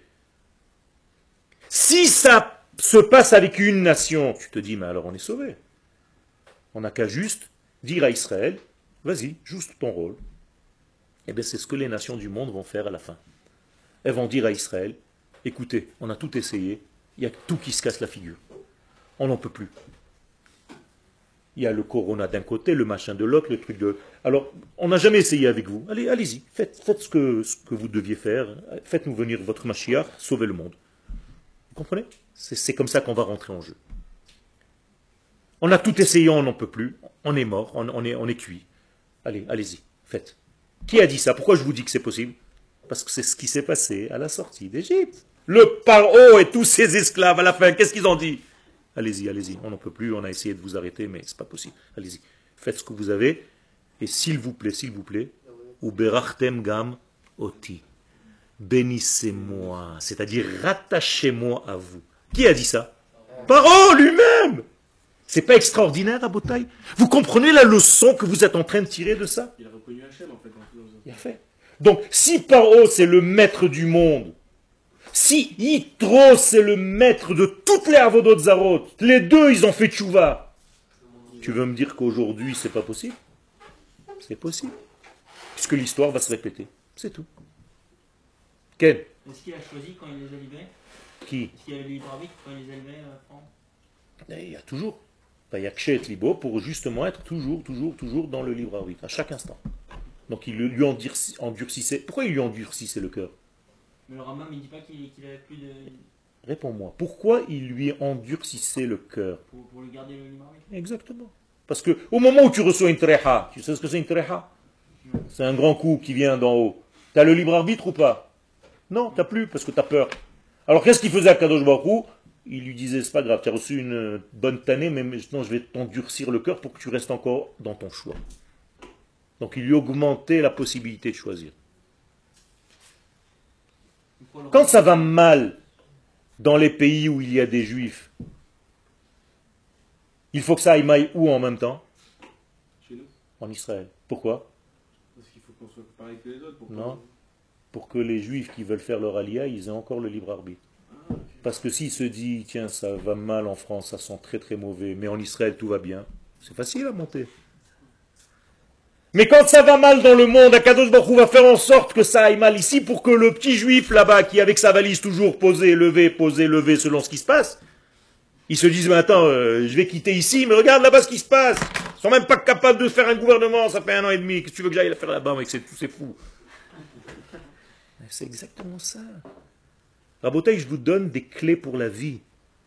Si ça se passe avec une nation, tu te dis, mais alors on est sauvé. On n'a qu'à juste dire à Israël, vas-y, juste ton rôle. Eh bien c'est ce que les nations du monde vont faire à la fin. Elles vont dire à Israël, écoutez, on a tout essayé, il y a tout qui se casse la figure. On n'en peut plus. Il y a le corona d'un côté, le machin de l'autre, le truc de... Alors, on n'a jamais essayé avec vous. Allez, allez-y, faites ce que vous deviez faire. Faites-nous venir votre Mashiach, sauvez le monde. Vous comprenez? C'est comme ça qu'on va rentrer en jeu. On a tout essayé, on n'en peut plus. On est mort, on est cuit. Allez, allez-y, faites. Qui a dit ça? Pourquoi je vous dis que c'est possible? Parce que c'est ce qui s'est passé à la sortie d'Égypte. Le Paro et tous ses esclaves, à la fin, qu'est-ce qu'ils ont dit? Allez-y, allez-y, on n'en peut plus, on a essayé de vous arrêter, mais c'est pas possible. Allez-y, faites ce que vous avez, et s'il vous plaît, ou berachtem gam oti, bénissez-moi, c'est-à-dire rattachez-moi à vous. Qui a dit ça? Paro lui-même. C'est pas extraordinaire, à Botaï? Vous comprenez la leçon que vous êtes en train de tirer de ça? Il a reconnu Hachem en fait. Il a fait. Donc, si Paro c'est le maître du monde, si Yitro c'est le maître de toutes les Avodot Zarot, les deux ils ont fait tchouva, tu veux me dire qu'aujourd'hui c'est pas possible? C'est possible. Puisque l'histoire va se répéter. C'est tout. Ken? Est-ce qu'il a choisi quand il les a livrés? Qui? Est-ce qu'il y avait le libre arbitre quand il les a livrés à prendre? Il y a toujours. Il y a Kshet Libo pour justement être toujours dans le libre arbitre, à chaque instant. Donc il lui endurcissait. Pourquoi il lui endurcissait le cœur? Mais le Rambam, il ne dit pas qu'il avait plus de... Réponds-moi. Pourquoi il lui endurcissait le cœur? Pour lui garder le libre arbitre. Exactement. Parce qu'au moment où tu reçois une treha, tu sais ce que c'est une treha? C'est un grand coup qui vient d'en haut. Tu as le libre arbitre ou pas? Non, tu n'as plus, parce que tu as peur. Alors qu'est-ce qu'il faisait à Kadosh Baruch Hu? Il lui disait, c'est pas grave, tu as reçu une bonne tannée, mais maintenant je vais t'endurcir le cœur pour que tu restes encore dans ton choix. Donc il lui augmentait la possibilité de choisir. Quand ça va mal dans les pays où il y a des juifs, il faut que ça aille mal où en même temps? Chez nous. En Israël. Pourquoi? Parce qu'il faut qu'on soit pareil que les autres. Non. Pour que les juifs qui veulent faire leur alia, ils aient encore le libre arbitre. Parce que s'il se dit, tiens, ça va mal en France, ça sent très très mauvais, mais en Israël tout va bien, c'est facile à monter. Mais quand ça va mal dans le monde, Akadosh Baruch Hu va faire en sorte que ça aille mal ici pour que le petit juif là-bas, qui avec sa valise toujours posée, levée, selon ce qui se passe, ils se disent, mais attends, je vais quitter ici, mais regarde là-bas ce qui se passe. Ils sont même pas capables de faire un gouvernement, ça fait 1 an et demi, qu'est-ce que tu veux que j'aille faire là-bas, mec, c'est fou. C'est exactement ça. Rabotaï, je vous donne des clés pour la vie.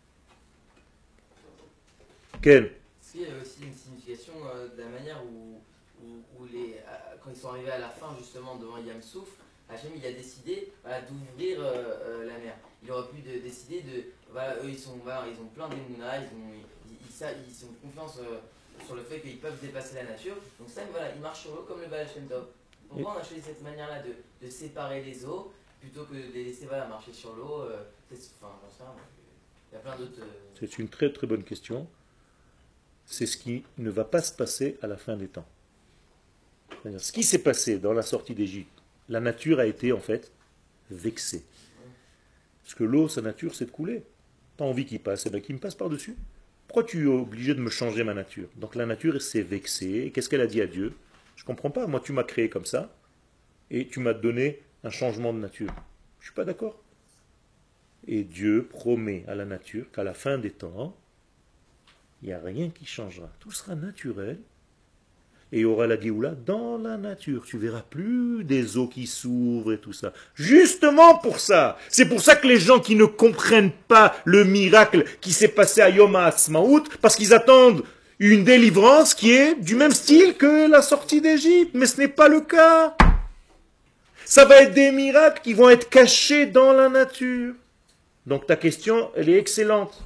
Ken? Est-ce qu'il y avait aussi une signification de la manière où quand ils sont arrivés à la fin justement devant Yam Souf, Hachem il a décidé d'ouvrir la mer. Il aurait pu décider de... Voilà, eux ils ont plein d'émouna, ils ont confiance sur le fait qu'ils peuvent dépasser la nature. Donc ça, voilà, ils marchent sur l'eau comme le Baal Shem Tov. Pourquoi on a choisi cette manière-là de séparer les eaux plutôt que de les laisser marcher sur l'eau il y a plein d'autres... C'est une très très bonne question. C'est ce qui ne va pas se passer à la fin des temps. C'est-à-dire, ce qui s'est passé dans la sortie d'Égypte, la nature a été en fait vexée. Parce que l'eau, sa nature, c'est de couler. Tu as envie qu'il passe, et bien qu'il me passe par-dessus. Pourquoi tu es obligé de me changer ma nature? Donc la nature s'est vexée. Et qu'est-ce qu'elle a dit à Dieu? Je ne comprends pas. Moi, tu m'as créé comme ça, et tu m'as donné un changement de nature. Je ne suis pas d'accord. Et Dieu promet à la nature qu'à la fin des temps, il n'y a rien qui changera. Tout sera naturel. Et il y aura la Géoula dans la nature. Tu verras plus des eaux qui s'ouvrent et tout ça. Justement pour ça. C'est pour ça que les gens qui ne comprennent pas le miracle qui s'est passé à Yom HaAtzmaut, parce qu'ils attendent une délivrance qui est du même style que la sortie d'Égypte. Mais ce n'est pas le cas. Ça va être des miracles qui vont être cachés dans la nature. Donc ta question, elle est excellente.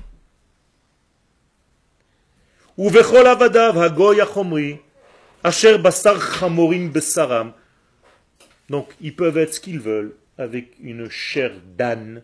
Uvechol avadav hagoy achomri. Asher basar chamorim besaram. Donc, ils peuvent être ce qu'ils veulent avec une chair d'âne,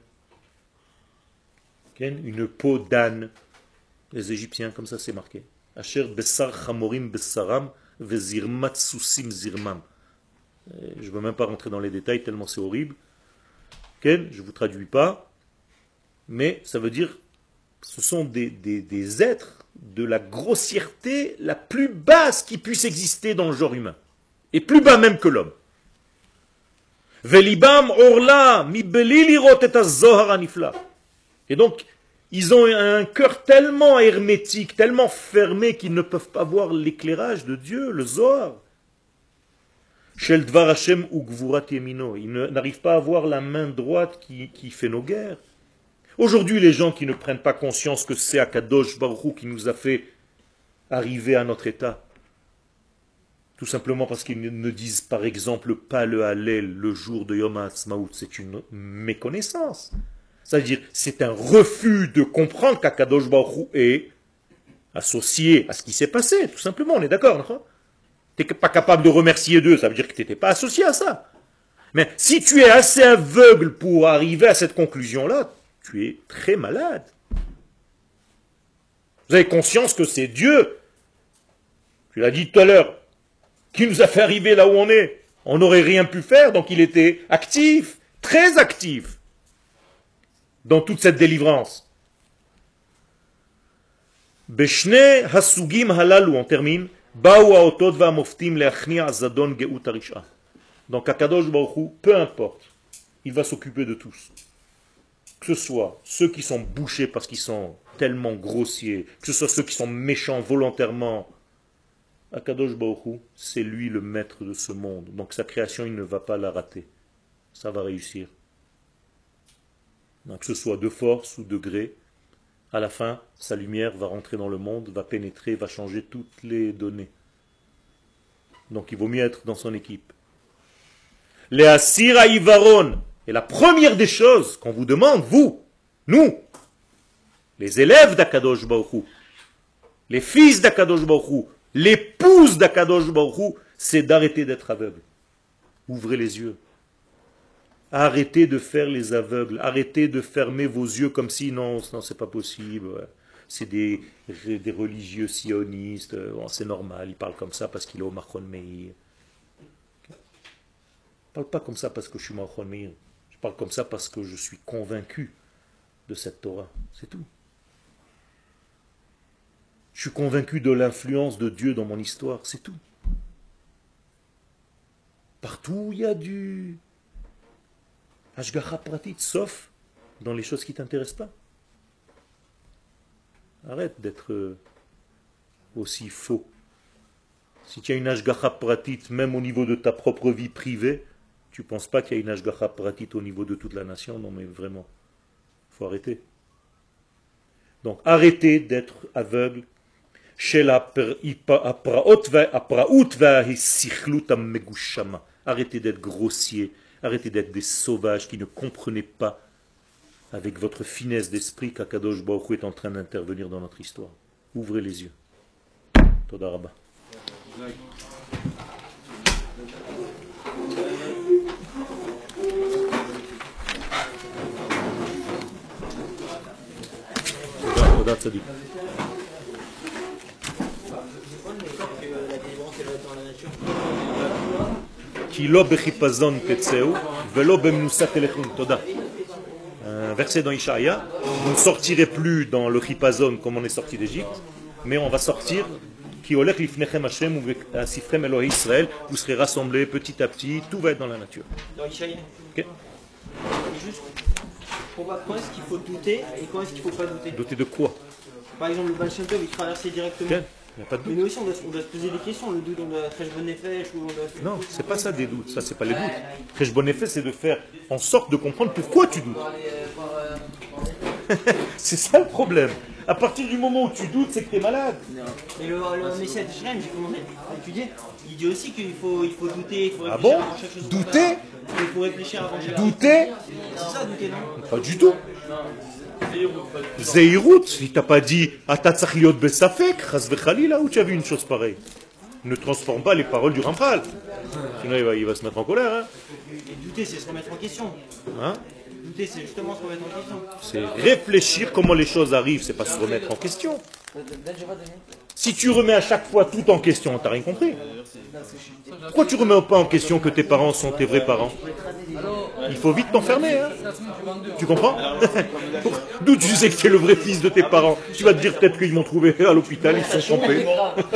une peau d'âne. Les Égyptiens, comme ça c'est marqué. Asher besar chamorim besaram vezirmat susim zirmam. Je ne veux même pas rentrer dans les détails tellement c'est horrible. Je ne vous traduis pas, mais ça veut dire ce sont des êtres de la grossièreté la plus basse qui puisse exister dans le genre humain. Et plus bas même que l'homme. Velibam orla mi belilirot et az-zohar anifla. Et donc, ils ont un cœur tellement hermétique, tellement fermé qu'ils ne peuvent pas voir l'éclairage de Dieu, le Zohar. Shel dvar Hashem u gvurat yemino. Ils n'arrivent pas à voir la main droite qui fait nos guerres. Aujourd'hui, les gens qui ne prennent pas conscience que c'est Akadosh Baruch Hu qui nous a fait arriver à notre état, tout simplement parce qu'ils ne disent par exemple pas le Hallel le jour de Yom HaAtzmaut, c'est une méconnaissance. C'est-à-dire, c'est un refus de comprendre qu'Akadosh Baruch Hu est associé à ce qui s'est passé, tout simplement, on est d'accord. Tu n'es pas capable de remercier Dieu, ça veut dire que tu n'étais pas associé à ça. Mais si tu es assez aveugle pour arriver à cette conclusion-là, tu es très malade. Vous avez conscience que c'est Dieu, tu l'as dit tout à l'heure, qui nous a fait arriver là où on est. On n'aurait rien pu faire, donc il était actif, très actif, dans toute cette délivrance. Beshne hasugim halalu, on termine, baou haotod va'amoftim leachnia zadon geut harisha. Donc Akadosh Baruch Hu, peu importe, il va s'occuper de tous. Que ce soit ceux qui sont bouchés parce qu'ils sont tellement grossiers, que ce soit ceux qui sont méchants volontairement, Akadosh Baruch Hu, c'est lui le maître de ce monde. Donc sa création, il ne va pas la rater. Ça va réussir. Donc, que ce soit de force ou de gré, à la fin, sa lumière va rentrer dans le monde, va pénétrer, va changer toutes les données. Donc il vaut mieux être dans son équipe. Les asir ivaron. Et la première des choses qu'on vous demande, vous, nous, les élèves d'Akadosh Baruch Hu, les fils d'Akadosh Baruch Hu, l'épouse d'Akadosh Baruch Hu, c'est d'arrêter d'être aveugle. Ouvrez les yeux. Arrêtez de faire les aveugles. Arrêtez de fermer vos yeux comme si non, c'est pas possible. C'est des religieux sionistes. Bon, c'est normal, il parle comme ça parce qu'il est au Machon Meir. Je ne parle pas comme ça parce que je suis Machon Meir. Je parle comme ça parce que je suis convaincu de cette Torah. C'est tout. Je suis convaincu de l'influence de Dieu dans mon histoire. C'est tout. Partout il y a du Hashgacha pratit, sauf dans les choses qui ne t'intéressent pas. Arrête d'être aussi faux. Si tu as une Hashgacha pratit, même au niveau de ta propre vie privée, tu ne penses pas qu'il y a une Hashgacha pratit au niveau de toute la nation? Non mais vraiment, il faut arrêter. Donc arrêtez d'être aveugle. Arrêtez d'être grossier, arrêtez d'être des sauvages qui ne comprenaient pas avec votre finesse d'esprit qu'Akadosh Baruch Hu est en train d'intervenir dans notre histoire. Ouvrez les yeux. Toda Rabba. Toda Tzadik. Un verset dans Ishaïa, vous ne sortirez plus dans le chipazon comme on est sorti d'Égypte, mais on va sortir, vous serez rassemblés petit à petit, tout va être dans la nature. Dans Ishaïa. Okay. Juste, quand est-ce qu'il faut douter et quand est-ce qu'il ne faut pas douter? Douter de quoi? Par exemple, le Baal Shem Tov, il traversait directement. Okay. Il n'y a pas de doute. Mais nous aussi, on doit se poser des questions. Le doute, on doit faire bonne effet, ou on doit... Non, c'est pas ça des doutes, ça c'est pas les doutes. Très bon effet, c'est de faire en sorte de comprendre pourquoi tu doutes. C'est ça le problème. À partir du moment où tu doutes, c'est que tu es malade. Mais le Messiah de Shrem, j'ai commencé à étudier, il dit aussi qu'il faut douter, il faut réfléchir bon avant chaque chose. Douter? Il faut réfléchir avant chaque chose. Douter? C'est ça, douter, non? Pas du tout. Zeirut, il t'a pas dit Atatsachliot besafek, chas vechalila, où tu as vu une chose pareille. Ne transforme pas les paroles du Ramchal. Sinon il va se mettre en colère. Hein. Et douter, c'est se remettre en question. Hein? Douter, c'est justement se remettre en question. C'est réfléchir comment les choses arrivent, c'est pas se remettre en question. Si tu remets à chaque fois tout en question, t'as rien compris. Pourquoi tu remets pas en question que tes parents sont tes vrais parents? Il faut vite t'enfermer. Hein. Tu comprends? D'où tu sais que tu es le vrai fils de tes parents? Tu vas te dire peut-être qu'ils m'ont trouvé à l'hôpital, ils se sont trompés.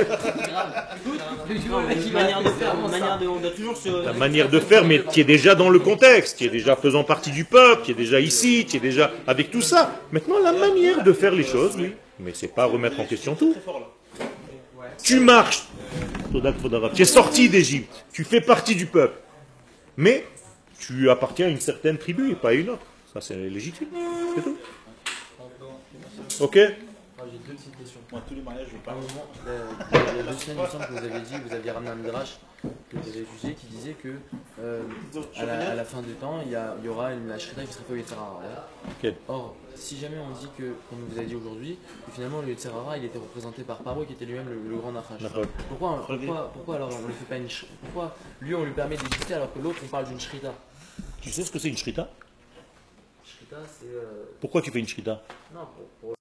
La manière de faire, mais tu es déjà dans le contexte, tu es déjà faisant partie du peuple, tu es déjà ici, tu es déjà avec tout ça. Maintenant, la manière de faire les choses, oui. Mais c'est pas remettre en question tout. Tu marches, tu es sorti d'Égypte, tu fais partie du peuple. Mais tu appartiens à une certaine tribu et pas à une autre. Ça, c'est légitime. C'est tout. Ok? J'ai deux petites questions. Moi, tous les mariages, je À un parle. moment, il y a 2 semaines, il me semble que vous avez dit, vous aviez ramené un midrash que vous avez jugé qui disait que à la fin du temps, il y aura la shrita qui serait fait au Yetzirara. Okay. Or, si jamais on dit que, comme vous avez dit aujourd'hui, que finalement le Yetzirara il était représenté par Paro qui était lui-même le grand Nachash. Pourquoi alors on ne fait pas une shrita? Pourquoi lui on lui permet d'exister alors que l'autre on parle d'une shrita? Tu sais ce que c'est une shrita? Shrita c'est. Pourquoi tu fais une shrita? Non, pour